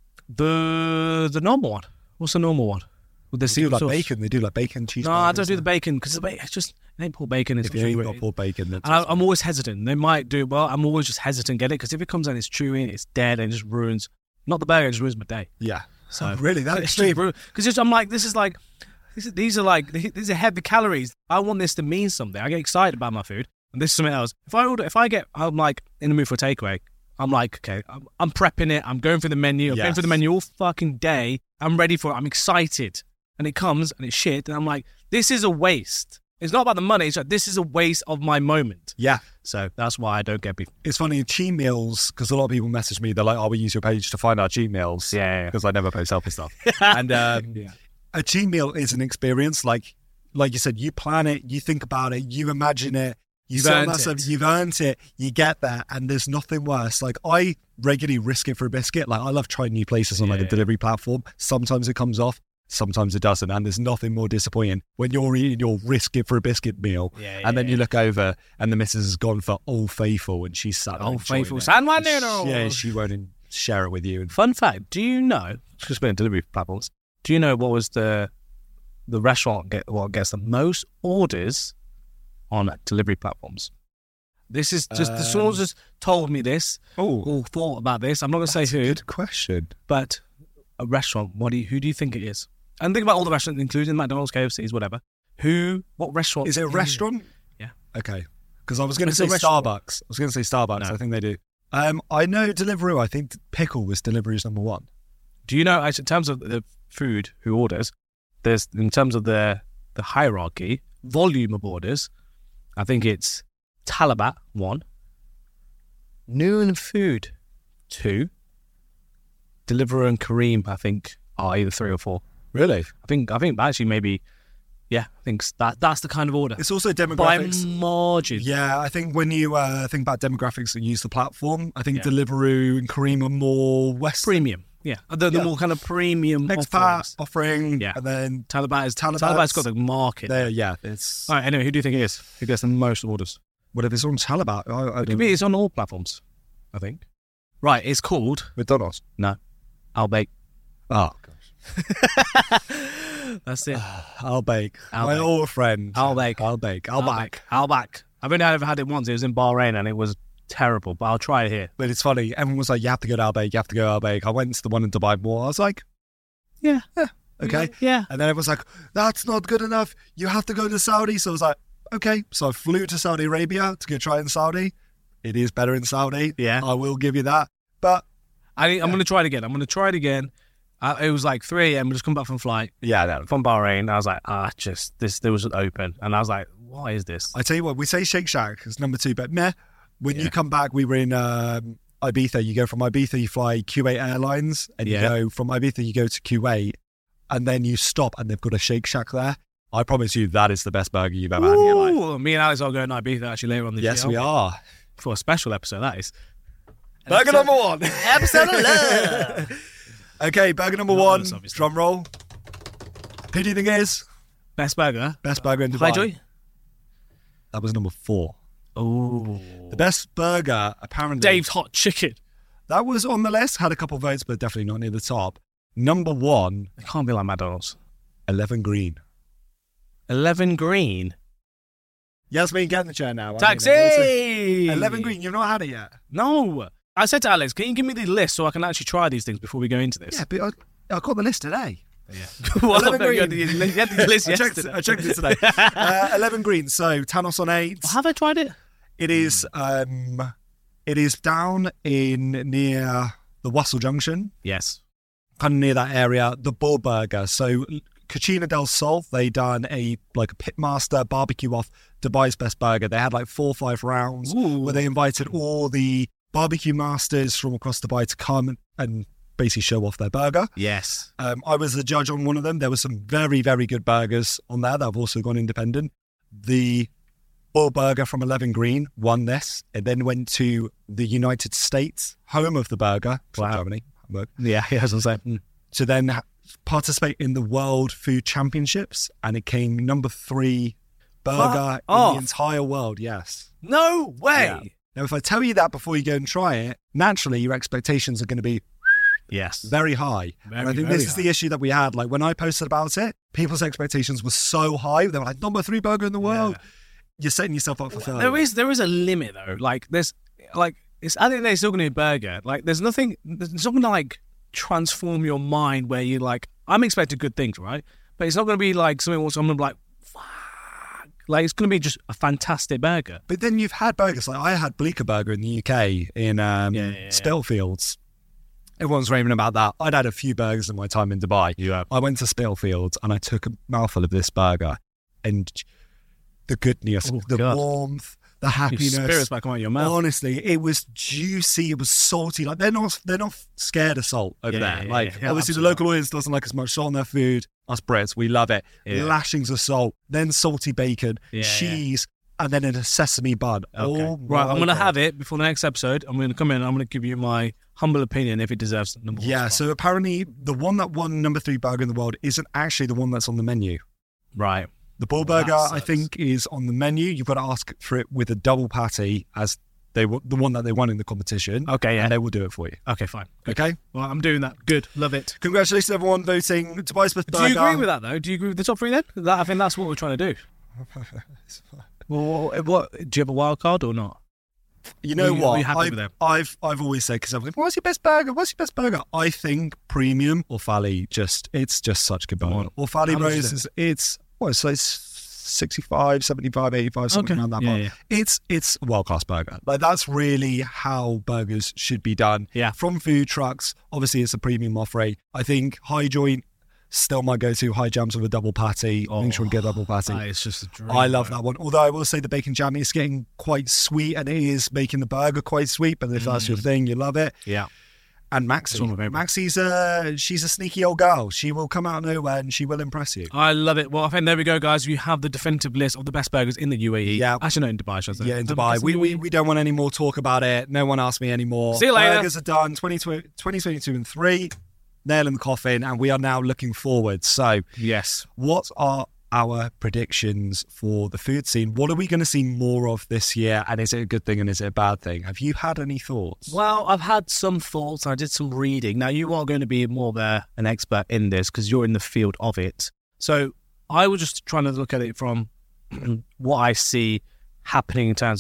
The the normal one. What's the normal one? With the They do secret like sauce. bacon. They do like bacon cheese. No, I don't do the bacon because the bacon. It's just it ain't pulled bacon. It's If you ain't chewy. got pulled bacon, that's And I, I'm always hesitant. They might do well. I'm always just hesitant to get it because if it comes out, it's chewy, it's dead, and it just ruins. Not the burger, it just ruins my day. yeah. So really, that it's extreme. because I'm like, this is like, this is, these are like, these are heavy calories. I want this to mean something. I get excited about my food, and this is something else. If I order, if I get, I'm like in the mood for a takeaway. I'm like, okay, I'm, I'm prepping it. I'm going through the menu. I'm going Yes. through the menu all fucking day. I'm ready for it. I'm excited, and it comes and it's shit, and I'm like, this is a waste. It's not about the money. It's like this is a waste of my moment. Yeah. So that's why I don't get beef. It's funny, cheat meals, because a lot of people message me, they're like, oh, we use your page to find our cheat meals. Yeah, yeah, yeah. Because I never post healthy stuff. and um, Yeah. a cheat meal is an experience. Like like you said, you plan it, you think about it, you imagine it, you You've sit on earned that it. stuff, you've earned it, you get there, and there's nothing worse. Like I regularly risk it for a biscuit. Like I love trying new places on like Yeah. a delivery platform. Sometimes it comes off, sometimes it doesn't, and there's nothing more disappointing when you're eating your risk it for a biscuit meal, Yeah, and then yeah, you look over and the missus has gone for Old Faithful, and she's sat there Old enjoying Faithful it. San Juan And she- noodles. Yeah, she won't in- share it with you. And Fun fact: do you know? Just been delivery platforms. Do you know what was the the restaurant get what gets the most orders on delivery platforms? This is just the someone Um, just told me this oh, or thought about this. I'm not going to say that's a who, good question. but a restaurant. What do you, who do you think it is? And think about all the restaurants, including McDonald's, K F C's, whatever. Who? What restaurant? Is it a restaurant? Yeah. Okay. Because I was going to It's say a restaurant. Starbucks. I was going to say Starbucks. No. I think they do. Um, I know Deliveroo. I think Pickle was Deliveroo's number one. Do you know? Actually, in terms of the food, who orders? There's in terms of the the hierarchy, volume of orders. I think it's Talabat one, Noon Food two, Deliveroo and Kareem. I think are either three or four. Really? I think I think actually maybe, yeah. I think that that's the kind of order It's also by demographics. margin. Yeah, I think when you uh, think about demographics that use the platform, I think Yeah. Deliveroo and Kareem are more West. Premium. Yeah, the, the Yeah. more kind of premium Next offerings. part offering, Yeah. and then Talabat is Talabat's- Talabat's got the market. there. Yeah, it's All right, anyway, who do you think it is? Who gets the most orders? whatever it's on Talabat. I, I It could don't, be. It's on all platforms, I think. Right, it's called McDonald's. no, I'll bake. Oh gosh, That's it. I'll bake. I'll My bake. old friend. I'll bake. I'll bake. I'll, back. I'll back. I've only ever had it once. It was in Bahrain, and it was terrible, but I'll try it here. But it's funny. Everyone was like, you have to go to Al Baik, you have to go to Al Baik. I went to the one in Dubai Mall. I was like, Yeah. yeah, okay. Yeah. And then everyone's like, that's not good enough. You have to go to Saudi. So I was like, okay. So I flew to Saudi Arabia to go try it in Saudi. It is better in Saudi. Yeah. I will give you that. But I, I'm going to try it again. I'm going to try it again. Uh, it was like three a.m. We just come back from flight yeah, no. from Bahrain. I was like, ah, just this. There was open, and I was like, what is this? I tell you what, we say Shake Shack is number two, but meh. When Yeah. you come back, we were in um, Ibiza. You go from Ibiza, you fly Kuwait Airlines, and Yeah. you go from Ibiza, you go to Kuwait, and then you stop, and they've got a Shake Shack there. I promise you, that is the best burger you've ever had in your life. Ooh, me and Alex are going to Ibiza actually later on this Yes, year. we are. For a special episode, that is. Burger number one. Episode of love. Okay, burger number Not one. us, obviously. Drum roll. Who do you think it is? Best burger. Best burger in Dubai. Highjoy. That was number four. Oh. The best burger, apparently. Dave's Hot Chicken. That was on the list. Had a couple of votes, but definitely not near the top. Number one, It can't be like McDonald's. eleven Green. eleven Green. Yasmin, get in the chair now. Taxi! eleven Green, you've not had it yet? No. I said to Alex, can you give me the list so I can actually try these things before we go into this? Yeah, but I, I got the list today. Yeah. Well, eleven you had Green. the, you had the list I, checked, yesterday. I checked it today. uh, eleven Green. So, Tanos on eight. Have I tried it? It is um, it is down in near the Wassel Junction, Yes. kind of near that area. The Bull Burger. So Cucina del Sol, they done a like a pitmaster barbecue off Dubai's best burger. They had like four or five rounds Ooh. where they invited all the barbecue masters from across Dubai to come and basically show off their burger. Yes. Um, I was the judge on one of them. There were some very, very good burgers on there that have also gone independent. The Bull Burger from eleven Green won this. It then went to the United States, home of the burger, from Wow. Germany, Hamburg, Yeah, yeah, as I was saying. to then ha- participate in the World Food Championships. And it came number three burger Fuck in off. the entire world. Yes. No way. Yeah. Now, if I tell you that before you go and try it, naturally your expectations are going to be Yes. very high. Very, and I think very this is high. the issue that we had. Like when I posted about it, people's expectations were so high. They were like, number three burger in the world. You're setting yourself up for failure. There is there is a limit though. Like there's like it's I think there's still gonna be a burger. Like there's nothing there's not gonna like transform your mind where you like I'm expecting good things, right? But it's not gonna be like something where I'm gonna be like fuck. Like it's gonna be just a fantastic burger. But then you've had burgers. Like I had Bleecker Burger in the U K in um, Yeah, yeah, yeah. Spitalfields. Everyone's raving about that. I'd had a few burgers in my time in Dubai. You have. I went to Spitalfields and I took a mouthful of this burger, and the goodness, Oh, the God. warmth, the Your happiness. spirits back on your mouth. Honestly, it was juicy. It was salty. Like they're not, they're not scared of salt over Yeah, there. yeah, like yeah, obviously, absolutely. the local audience doesn't like as much salt in their food. Us Brits, we love it. Yeah. Lashings of salt, then salty bacon, Yeah, cheese, and then in a sesame bun. Okay. Oh, right, I'm my gonna God. have it before the next episode. I'm gonna come in. I'm gonna give you my humble opinion if it deserves the number one Yeah. spot. So apparently, the one that won number three burger in the world isn't actually the one that's on the menu. right. The Bull Well, that Burger, I sucks. think, is on the menu. You've got to ask for it with a double patty, as they were the one that they won in the competition. Okay, yeah. And they will do it for you. Okay, fine. Good. Okay. Well, I'm doing that. Good. Love it. Congratulations, everyone voting Dubai's best Do burger. you agree with that though? Do you agree with the top three then? That, I think that's what we're trying to do. Well, what, what do you have a wild card or not? You know Were you- what? were you happy I've, with them? I've I've always said, because I was like, what's your best burger? What's your best burger? I think premium or Fali, just it's just such a good burger. on. Or Fali How much is Rose is it's what? So it's sixty-five, seventy-five, eighty-five, something Okay. around that Yeah, mark. yeah. It's it's a world class burger. Like that's really how burgers should be done. Yeah. From food trucks. Obviously, it's a premium offering. I think high joint still my go-to. High jams with a double patty. Make sure we get a double patty. That is just a dream. I love that one. Although I will say the bacon jammy is getting quite sweet, and it is making the burger quite sweet. But if that's your thing, you love it. Yeah. And It's one of my Maxie, favourites. Maxie's a she's a sneaky old girl. She will come out of nowhere and she will impress you. I love it. Well, I think there we go, guys. You have the definitive list of the best burgers in the U A E. Yeah. Actually, no, in Dubai, should I say? Yeah, in Um, Dubai. it's We, in we U A E. we don't want any more talk about it. No one asked me anymore. See you later. Burgers are done. twenty twenty-two and three. Nail in the coffin, and we are now looking forward. So, Yes. what are our predictions for the food scene? What are we going to see more of this year? And is it a good thing and is it a bad thing? Have you had any thoughts? Well, I've had some thoughts. I did some reading. Now, you are going to be more of a, an expert in this because you're in the field of it. So I was just trying to look at it from what I see happening in terms of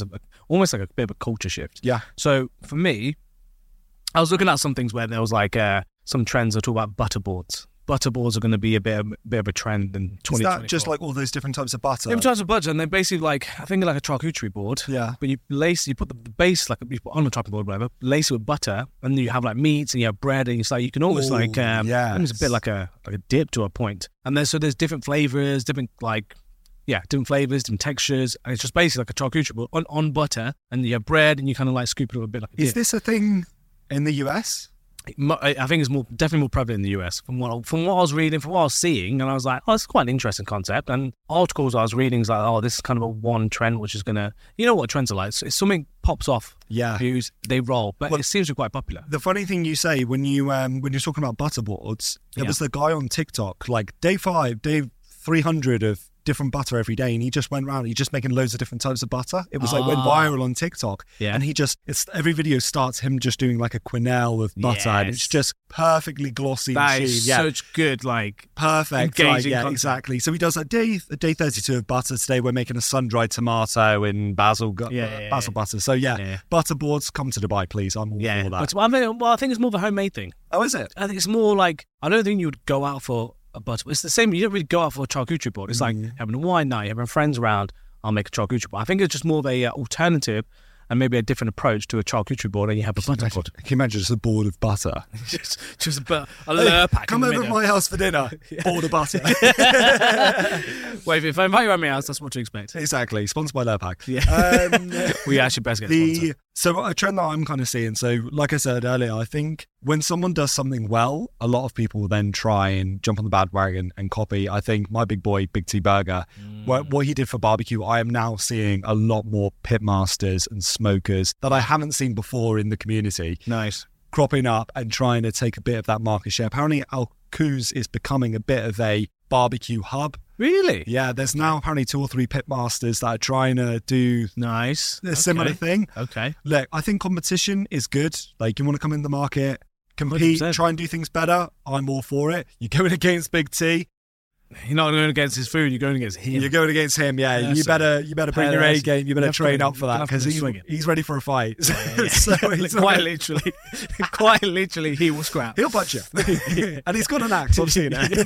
almost like a bit of a culture shift. Yeah. So for me, I was looking at some things where there was like uh, some trends that talk about butterboards. Butterboards are going to be a bit of, bit of a trend in twenty twenty-four. Is that just like all those different types of butter? Different types of butter, and they're basically like, I think like a charcuterie board. Yeah. But you lace, you put the base, like you put on a charcuterie board, whatever, lace it with butter, and then you have like meats and you have bread, and it's like, you can almost Ooh, like, um, yes. it's a bit like a like a dip to a point. And there's, so there's different flavors, different like, yeah, different flavors, different textures, and it's just basically like a charcuterie board on, on butter, and you have bread, and you kind of like scoop it a bit like a Is dip. this a thing in the U S? I think it's more definitely more prevalent in the U S from what from what I was reading, from what I was seeing, and I was like, oh, it's quite an interesting concept. And articles I was reading is like, oh, this is kind of a one trend which is gonna, you know what trends are like. So if something pops off, Yeah. views they roll, but Well, it seems to be quite popular. The funny thing you say when you um when you're talking about butterboards, there Yeah. was the guy on TikTok, like day five, day three hundred of different butter every day, and he just went around, he just making loads of different types of butter. It was like went Ah. viral on TikTok. Yeah. And he just, it's every video starts him just doing like a quenelle of butter, and it's Yes. just perfectly glossy. That machine. is yeah. such good, like Perfect. engaging Right, yeah, content. exactly. So he does a day, a day thirty-two of butter. Today we're making a sun-dried tomato in basil, gu- Yeah, yeah, yeah, basil butter. So yeah, Yeah. butter boards, come to Dubai, please. I'm all yeah. for that. But I mean, well, I think it's more of a homemade thing. Oh, is it? I think it's more like, I don't think you would go out for a butter. It's the same. You don't really go out for a charcuterie board. It's like having a wine night, having friends around. I'll make a charcuterie board. I think it's just more of a uh, alternative and maybe a different approach to a charcuterie board, and you have a butter board. Can you imagine just a board of butter? just, just a, bit- a lure pack. Come in over the to middle. my house for dinner. Board of butter. Wait, if I invite you around my house, that's what to expect. Exactly. Sponsored by Lurpak. Yeah. Um, We actually best get the sponsored. so a trend that I'm kind of seeing. So, like I said earlier, I think when someone does something well, a lot of people then try and jump on the bandwagon and copy. I think my big boy, Big T Burger, what, what he did for barbecue, I am now seeing a lot more pitmasters and smokers that I haven't seen before in the community Nice. cropping up and trying to take a bit of that market share. Apparently, Al Quoz is becoming a bit of a barbecue hub. Really? Yeah, there's now apparently two or three pitmasters that are trying to do Nice. a similar Okay. thing. Okay. Look, I think competition is good. Like, you want to come in the market, compete, one hundred percent. try and do things better. I'm all for it. You're going against Big T. You're not going against his food, you're going against him. You're going against him. Yeah, Yeah, you so- better you better bring Yeah, your A that's- game. You better you have to train go- up for you that have to because go he's swinging. he's ready for a fight. Yeah, so yeah. he's quite literally, quite literally, he will scrap. he'll punch you, and he's got an axe. I've seen it.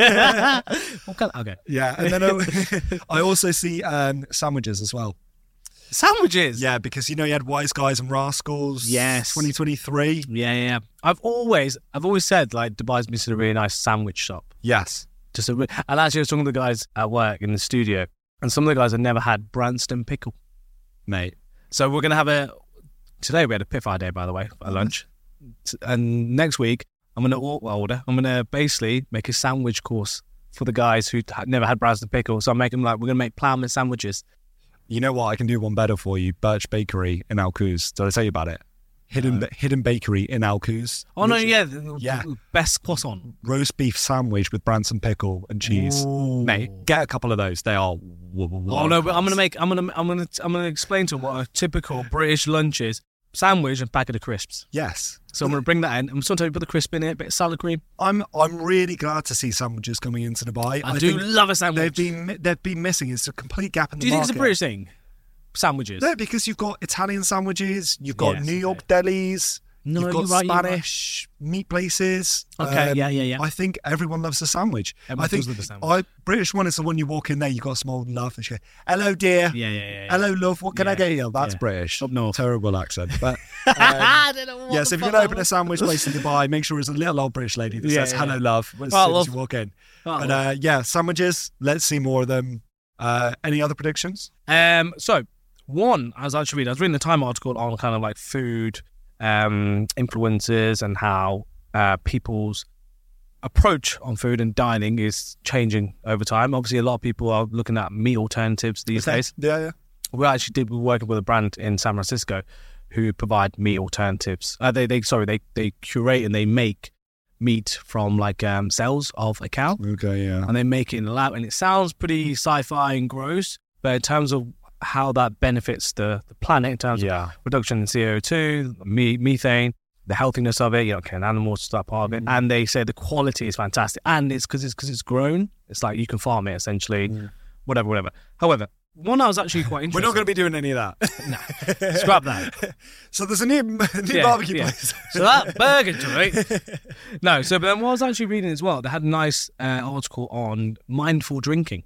What kind of- okay. Yeah, and then I, I also see um, sandwiches as well. Sandwiches. Yeah, because you know you had Wise Guys and Rascals. Yes. twenty twenty-three. Yeah, yeah. I've always, I've always said like Dubai's been a really nice sandwich shop. Yes. Just a, re- and actually, I was talking to the guys at work in the studio, and some of the guys had never had Branston pickle. Mate. So we're gonna have a. Today we had a pit fire day, by the way, for lunch, T- and next week I'm gonna or- order. I'm gonna basically make a sandwich course for the guys who had never had Branston pickle. So I'm making like we're gonna make ploughman sandwiches. You know what? I can do one better for you. Birch Bakery in Al Quoz. Did I tell you about it? Hidden No. Hidden Bakery in Al Quoz. Oh no, Which- yeah, the, Yeah. the best croissant. Roast beef sandwich with Branson pickle and cheese. Mate, get a couple of those. They are. Oh no, but I'm gonna make. I'm gonna. I'm gonna. I'm gonna explain to them what a typical British lunch is: sandwich and packet of crisps. Yes. So I'm gonna bring that in. I'm sometimes put the crisp in it, a bit of salad cream. I'm I'm really glad to see sandwiches coming into Dubai. I, do think love a they've sandwich. been mi- they've been missing. It's a complete gap in Do the you think market. it's a British thing? Sandwiches. No, because you've got Italian sandwiches, you've got Yes, New York delis, No, you've got you're right, you're right. Spanish meat places. Okay, Um, yeah, yeah, yeah. I think everyone loves a sandwich. Everyone I think does love a sandwich. I British one is the one you walk in there, you got a small love and she goes, "Hello, dear. Yeah, yeah, yeah. yeah. Hello, love. What can I Yeah, get you?" That's yeah. British. Up north. Terrible accent, but. Um, I don't know what yeah, the so if you're fuck going to that open a was. sandwich place in Dubai, make sure it's a little old British lady that Yeah, says yeah, hello, yeah. love, as Oh, soon love. as you walk in. Oh, But uh, yeah, sandwiches, let's see more of them. Uh, any other predictions? Um, so one, I was actually reading, I was reading the Time article on kind of like food um, influences and how uh, people's approach on food and dining is changing over time. Obviously, a lot of people are looking at meat alternatives these days. Yeah, yeah. We actually did. We're working with a brand in San Francisco who provide meat alternatives. Uh, they, they, sorry, they they curate and they make meat from like um, cells of a cow, Okay, yeah. and they make it in the lab. And it sounds pretty sci-fi and gross, but in terms of how that benefits the, the planet, in terms Yeah. of reduction in C O two, me, methane, the healthiness of it, you know, can animals start part of it, and they say the quality is fantastic, and it's because it's because it's grown. It's like you can farm it essentially, whatever, whatever. However, one I was actually quite interested. We're not going to be doing any of that. No, scrap that. So there's a new, new Yeah, barbecue yeah. place. So that burger joint. No, so but then what I was actually reading as well, they had a nice uh, article on mindful drinking.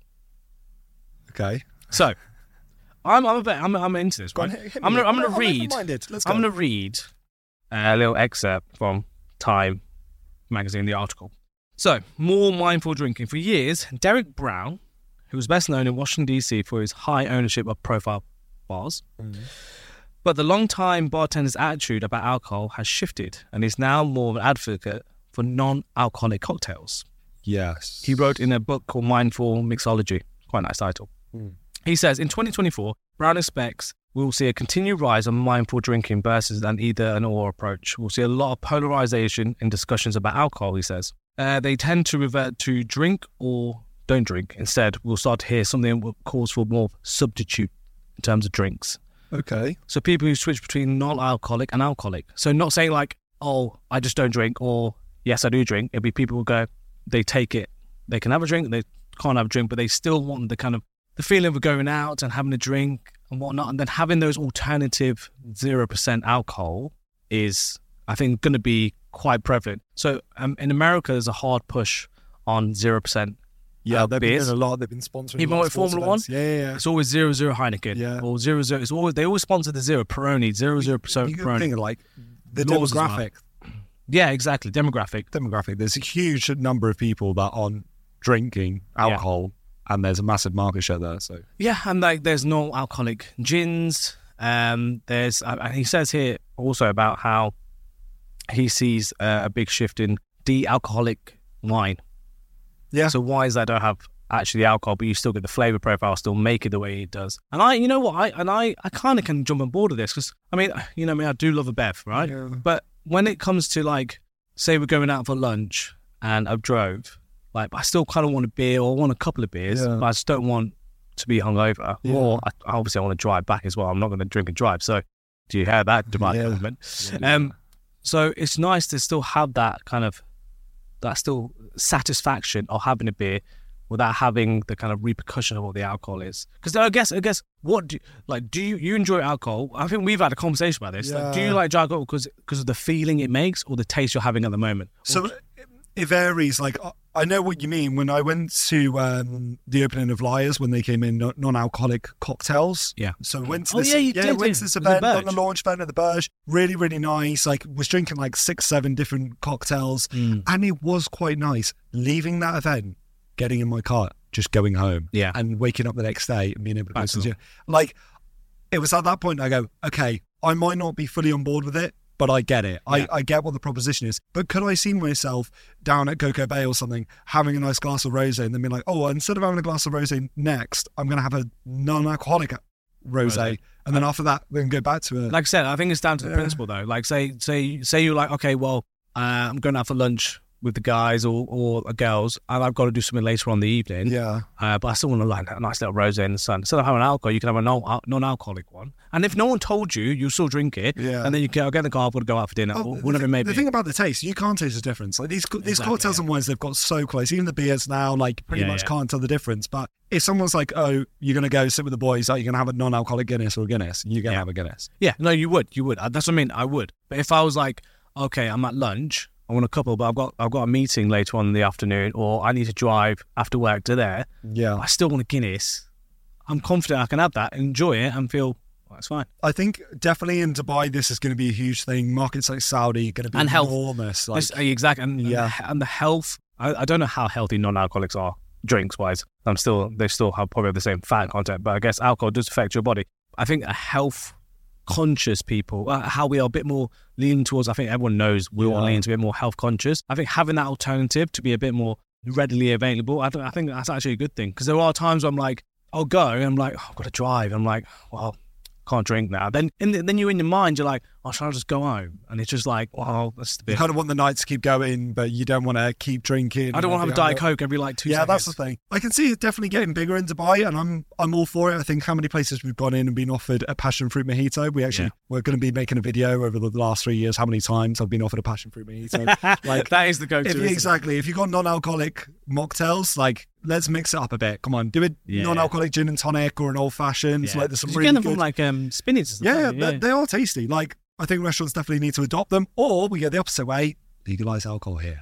Okay. So I'm I'm a bit, I'm I'm into this. Go on, Right? hit- hit I'm me. gonna I'm gonna I'm read. open-minded. Let's go. I'm gonna read a little excerpt from Time magazine, the article. So, more mindful drinking. For years, Derek Brown, who was best known in Washington, D C for his high ownership of profile bars, Mm-hmm. but the long-time bartender's attitude about alcohol has shifted and is now more of an advocate for non-alcoholic cocktails. Yes. He wrote in a book called Mindful Mixology. Quite a nice title. Mm. He says, in twenty twenty-four, Brown expects we'll see a continued rise of mindful drinking versus an either and or approach. We'll see a lot of polarization in discussions about alcohol, he says. Uh, they tend to revert to drink or don't drink. Instead, we'll start to hear something that calls for more substitute in terms of drinks. Okay. So people who switch between non-alcoholic and alcoholic. So not saying like, oh, I just don't drink, or yes, I do drink. It'll be people who go, they take it. They can have a drink, they can't have a drink, but they still want the kind of the feeling of going out and having a drink and whatnot. And then having those alternative zero percent alcohol is, I think, going to be quite prevalent. So um, in America, there's a hard push on zero percent. Yeah, uh, they've been beers. doing a lot. They've been sponsoring. Even a lot with of sports Formula One? events. Yeah, yeah, yeah. It's always zero zero Heineken, Yeah. or zero zero. It's always they always sponsor the zero Peroni, zero zero percent You can Peroni. think of like the Laws as well. demographic. Yeah, exactly. Demographic. Demographic. There's a huge number of people that aren't drinking alcohol, and there's a massive market share there. So Yeah, and like there's no alcoholic gins. Um, there's uh, and he says here also about how he sees uh, a big shift in de-alcoholic wine. yeah, So wines that don't have actually alcohol, but you still get the flavor profile, still make it the way it does. And I, you know what, I and I, I kind of can jump on board with this because I mean, you know, I mean, I do love a bev, right? Yeah. But when it comes to like, say we're going out for lunch and I've drove, like I still kind of want a beer or I want a couple of beers, Yeah. but I just don't want to be hungover. Yeah. Or I, obviously I want to drive back as well. I'm not going to drink and drive. So do you hear that divine Yeah. compliment? Um, so it's nice to still have that kind of that still satisfaction of having a beer without having the kind of repercussion of what the alcohol is. Because I guess, I guess, what do like? Do you you enjoy alcohol? I think we've had a conversation about this. Like, do you Yeah. like alcohol because because of the feeling it makes or the taste you're having at the moment? So it, it varies. Like I- I know what you mean. When I went to um, the opening of Liars, when they came in non- non-alcoholic cocktails. Yeah. So went to Oh, this. yeah, you yeah, did, went yeah. to this It was a event on the Burge. launch event at the Burge. Really, really nice. Like was drinking like six, seven different cocktails, Mm. and it was quite nice. Leaving that event, getting in my car, just going home. Yeah. And waking up the next day and being able to go Back to to the gym. Like it was at that point I go, okay, I might not be fully on board with it, but I get it. Yeah. I, I get what the proposition is. But could I see myself down at Coco Bay or something, having a nice glass of rosé and then being like, oh, instead of having a glass of rosé next, I'm going to have a non-alcoholic rosé. Rosé. And then after that, then go back to it. Like I said, I think it's down to the Yeah. principle though. Like say say say you're like, okay, well, uh, I'm going out for lunch with the guys or or the girls, and I've got to do something later on in the evening. yeah. Uh, but I still want to like a nice little rosé in the sun. Instead of having alcohol, you can have a non- non-alcoholic one. And if no one told you, you still drink it. Yeah. And then you go get in the car, I've got to go out for dinner, Oh, or the whatever it thi- may The be. thing about the taste, you can't taste the difference. Like these these Exactly, cocktails yeah. and wines, they've got so close. Even the beers now, like pretty Yeah, much yeah. can't tell the difference. But if someone's like, oh, you're going to go sit with the boys, like, you're going to have a non-alcoholic Guinness or a Guinness, you're going to Yeah. have a Guinness. Yeah, no, you would, you would. Uh, That's what I mean. I would. But if I was like, okay, I'm at lunch, I want a couple, but I've got I've got a meeting later on in the afternoon, or I need to drive after work to there. Yeah. I still want a Guinness. I'm confident I can have that, enjoy it, and feel well, that's fine. I think definitely in Dubai, this is going to be a huge thing. Markets like Saudi are going to be And health. enormous. Like, This- uh, exactly, and Yeah. and the, and the health. I, I don't know how healthy non-alcoholics are drinks wise. I'm still they still have probably have the same fat content, but I guess alcohol does affect your body. I think a health conscious people, uh, how we are a bit more leaning towards. I think everyone knows we want to Yeah. lean to a bit more health conscious. I think having that alternative to be a bit more readily available, I, th- I think that's actually a good thing, because there are times where I'm like, I'll go and I'm like, oh, I've got to drive. I'm like, well, can't drink now. Then in the, then you're in your mind, you're like, oh, shall I just go home? And it's just like, well, that's the You bit. kind of want the night to keep going, but you don't want to keep drinking. I don't want to have a Diet Coke every like two Yeah, seconds. that's the thing. I can see it definitely getting bigger in Dubai, and I'm I'm all for it. I think how many places we've gone in and been offered a passion fruit mojito. We actually Yeah. we're going to be making a video over the last three years. How many times I've been offered a passion fruit mojito? Like that is the go-to. if you, isn't it? exactly. If you've got non-alcoholic mocktails, like let's mix it up a bit. Come on, do a Yeah. non-alcoholic gin and tonic or an old fashioned. Yeah. Like there's some You really get them good. from like um, Spinach. yeah, yeah, They, they are tasty. Like I think restaurants definitely need to adopt them, or we go the opposite way: legalize alcohol here.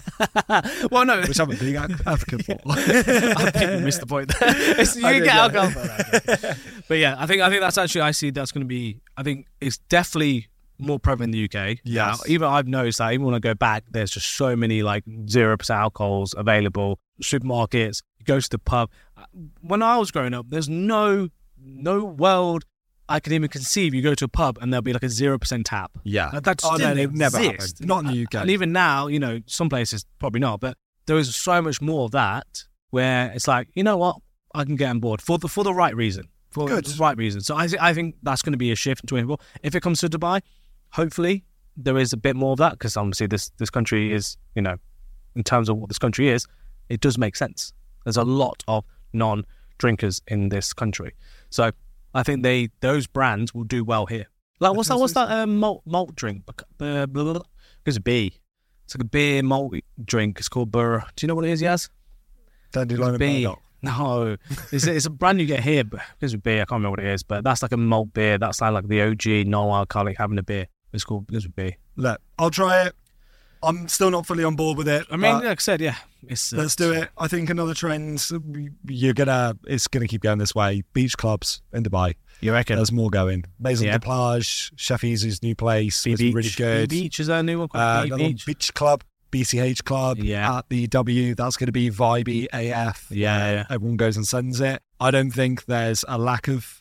well, no, Which I'm a big advocate for. I think you missed the point there. It's, you I can did, get yeah. alcohol for that. But yeah, I think I think that's actually I see that's going to be. I think it's definitely more prevalent in the U K. Yes. Now, even I've noticed that even when I go back, there's just so many like zero percent alcohols available. Supermarkets, you go to the pub. When I was growing up, there's no no world I can even conceive. You go to a pub and there'll be like a zero percent tap. Yeah. That just Oh, no, didn't they've never exist. happened. Not in the U K. And even now, you know, some places probably not, but there is so much more of that where it's like, you know what, I can get on board for the for the right reason, for Good. the right reason. So I th- I think that's going to be a shift in twenty-four. If it comes to Dubai, hopefully there is a bit more of that because obviously this this country is, you know, in terms of what this country is, it does make sense. There's a lot of non-drinkers in this country, so I think they those brands will do well here. Like what's that? What's that um, malt malt drink? Uh, It's a B. It's like a beer malt drink. It's called Burr. Do you know what it is, Yaz? Dandelion and B. Burdock. No, it's a, it's a brand you get here, but because of beer, I can't remember what it is. But that's like a malt beer. That's like, like the O G non-alcoholic having a beer. It's called because of beer. Look, I'll try it. I'm still not fully on board with it. I mean, but like I said, yeah, it's uh, let's do it. I think another trend, you're gonna, it's gonna keep going this way. Beach clubs in Dubai. You reckon? There's more going. Maison Yeah. de Plage, Chef Easy's new place B was Beach. really good. B Beach is there a new one called Uh, B another one, Beach? Beach Club, B C H Club Yeah. at the W. That's going to be vibey A F. Yeah, yeah. Everyone goes and sends it. I don't think there's a lack of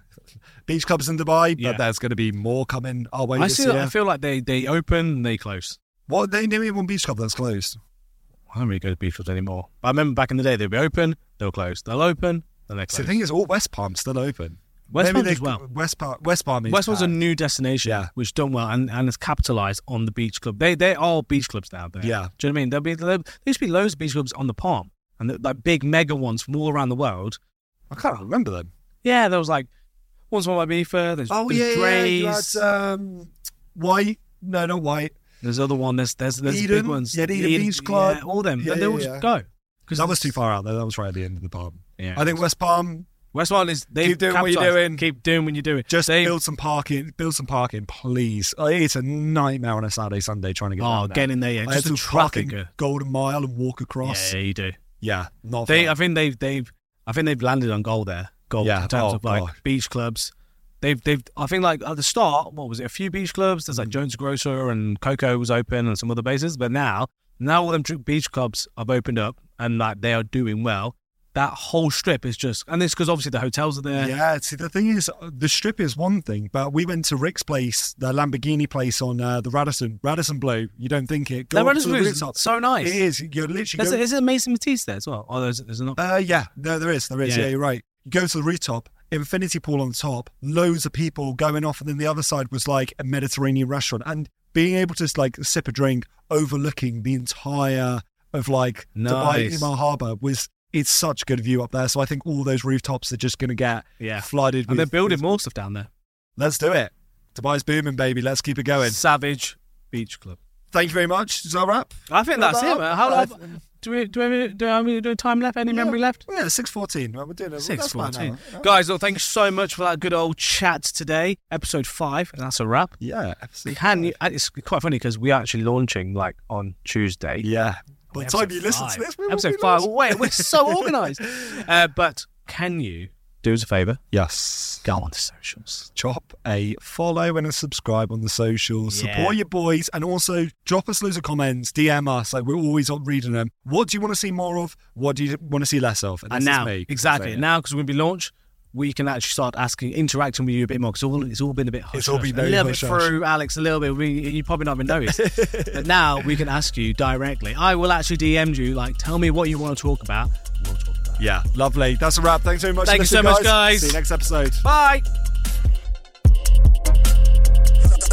beach clubs in Dubai, but Yeah. there's going to be more coming our way I this see. year. I feel like they they open and they close. What, they name one beach club that's closed? I don't really go to beach clubs anymore. But I remember back in the day, they'd be open, they'll close. They'll open, then they So close. the thing is, all West Palm's still open. West Maybe Palm they- as well. West Palm, West Palm is West Palm's a bad. new destination, Yeah. which done well and, and has capitalised on the beach club. They they are beach clubs now. There. Yeah. Do you know what I mean? There'll be there used to be loads of beach clubs on the Palm, and the, like big mega ones from all around the world. I can't remember them. Yeah, there was like one's on Ibiza. There's Oh, there's yeah, Dre's, yeah. You had, um, White. No, not White. There's other one. There's there's there's Eden. big ones. Yeah, Eden Beach Club. Yeah, all them. Yeah, and they all yeah, just yeah. go. Because That was too far out there. That was right at the end of the Palm. Yeah. I think West Palm, West Palm is they Keep doing what you're doing. Keep doing what you're doing. just They- build some parking. Build some parking, please. Oh, it's a nightmare on a Saturday, Sunday trying to get Oh, down there. get in there, yeah. I had Just the to traffic. fucking uh, Golden Mile and walk across. Yeah, you do. Yeah, not They, fun. I think they've, they've, I think they've landed on goal there. Goal Yeah, in terms oh, of like God. beach clubs. They've, they've. I think like at the start, what was it? A few beach clubs. There's Mm. like Jones Grocer and Coco was open and some other bases. But now, now all them dr- beach clubs have opened up and like they are doing well. That whole strip is just, and it's because obviously the hotels are there. Yeah, see, the thing is, uh, the strip is one thing, but we went to Rick's place, the Lamborghini place on uh, the Radisson, Radisson Blue. You don't think it. Go That up Radisson to the Blue is rooftop. so nice. It is. You're literally There's, go, is it Mason Matisse there as well? Oh, there's, there's an Uh, yeah, no, there is, there is. Yeah. Yeah, you're right. You go to the rooftop, infinity pool on top, loads of people going off, and then the other side was like a Mediterranean restaurant, and being able to like sip a drink overlooking the entire of like Dubai Nice. Imal Harbour was. It's such a good view up there. So I think all those rooftops are just going to get Yeah. flooded. And they're with- building with- more stuff down there. Let's do it. Dubai's booming, baby. Let's keep it going. Savage Beach Club. Thank you very much. Is that a wrap? I think that's Well, it, man. How uh, long? Do we do we do I mean do time left? Any memory left? Well, yeah, six fourteen. Well, we're doing it. Six That's about an fourteen. hour. Guys, look, thank you so much for that good old chat today. Episode five, and that's a wrap. Yeah, We absolutely. can. It's quite funny because we're actually launching like on Tuesday. Yeah. By the Episode time you listen five. to this, we will episode be five. lost. Wait, we're so organised. Uh, but can you do us a favour? Yes. Go on to socials. Chop a follow and a subscribe on the socials. Yeah. Support your boys, and also drop us loads of comments. D M us. Like, we're always on reading them. What do you want to see more of? What do you want to see less of? And this is now, me exactly saying it. now, because we're going to be launched, we can actually start asking, interacting with you a bit more. Because all, it's all been a bit hush. It's all been a very little hush bit hush. through Alex, a little bit. We, you probably not even noticed. But now we can ask you directly. I will actually D M you. Like, tell me what you want to talk about. We'll talk about it. Yeah, lovely. That's a wrap. Thanks very much. Thank for you so listening, much, guys. See you next episode. Bye.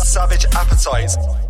Savage Appetites.